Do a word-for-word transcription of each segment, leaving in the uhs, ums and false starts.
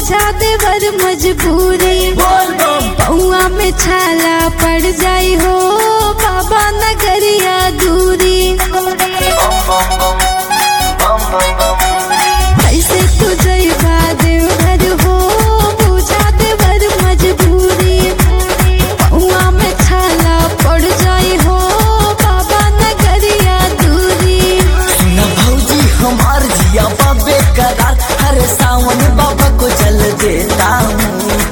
बुझा देवर मजबूरी, पौआ में छाला पड़ जाई हो बाबा नगरिया दूरी। कैसे तू जइबा देवघर हो बुझा देवर मजबूरी, पौआ में छाला पड़ जाई हो बाबा नगरिया दूरी। सुना भौजी हमार जिया बाबे करार, हर सावन बाबा को जल देता हूँ।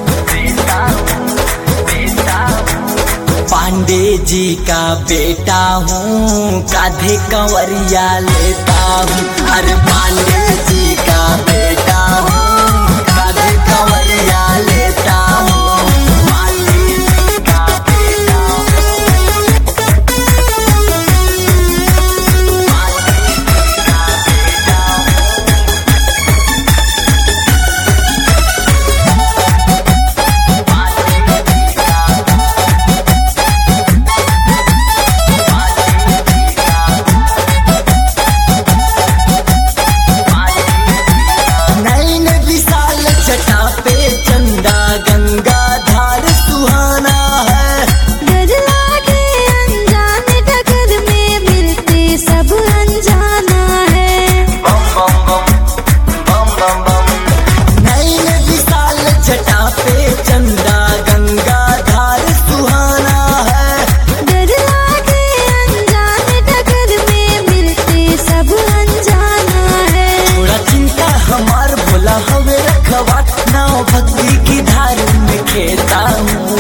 पांडे जी का बेटा हूँ, कांधे कंवरिया लेता हूँ। अरे पांडे जी का बेटा हूँ, कांधे कंवरिया लेता हूँ। पांडे जी का बेटा हूँ, भक्ति की धार में खेता हूँ।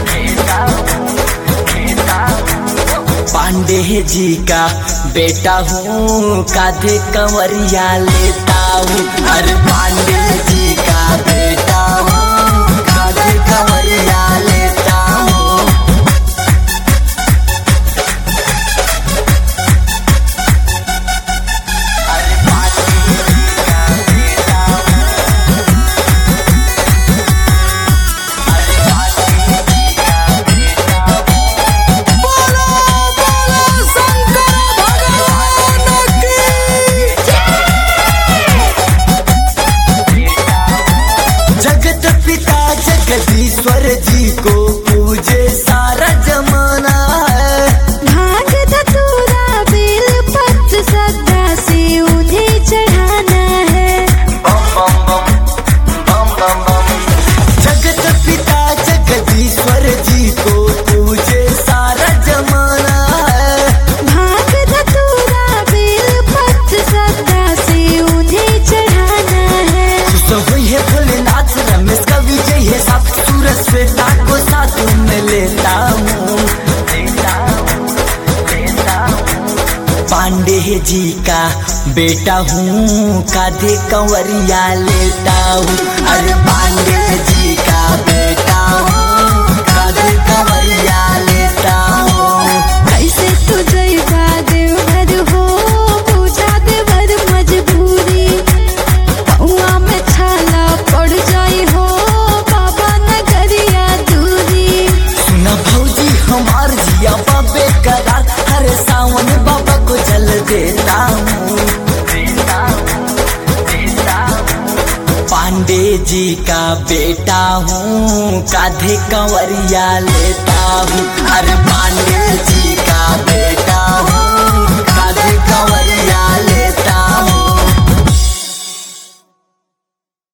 पांडे जी का बेटा हूँ, कांधे कंवरिया लेता हूँ। अरे पांडे जी का बेटा हूँ, कांधे कंवरिया लेता हूँ। जगदीश्वर जी को पूजे सारा जमाना है, भांग धतूरा बेल पत्र सदा से उन्हें चढ़ाना है। जगत पिता जगदीश्वर जी को पूजे सारा जमाना है, भांग धतूरा बेल पत्र सदा से उन्हें चढ़ाना है। तो वही है भोलेनाथ रमेश का विजय है, सब सूरज से को साथ में लेता हूँ। पांडे जी का बेटा हूँ, कांधे कंवरिया लेता हूँ। अरे पांडे जी का बेटा हूँ, कांधे कंवरिया लेता हूँ। कैसे तू जइबा देवघर हो बुझा देवर मजबूरी, पौआ में छाला पड़ जाई हो बाबा नगरिया दूरी। सुना भौजी हमार जिया बाबे करार, हर सावन बाबा को जल देता हूँ। पांडे जी का बेटा हूँ, कांधे कंवरिया लेता हूँ। अरे पांडे जी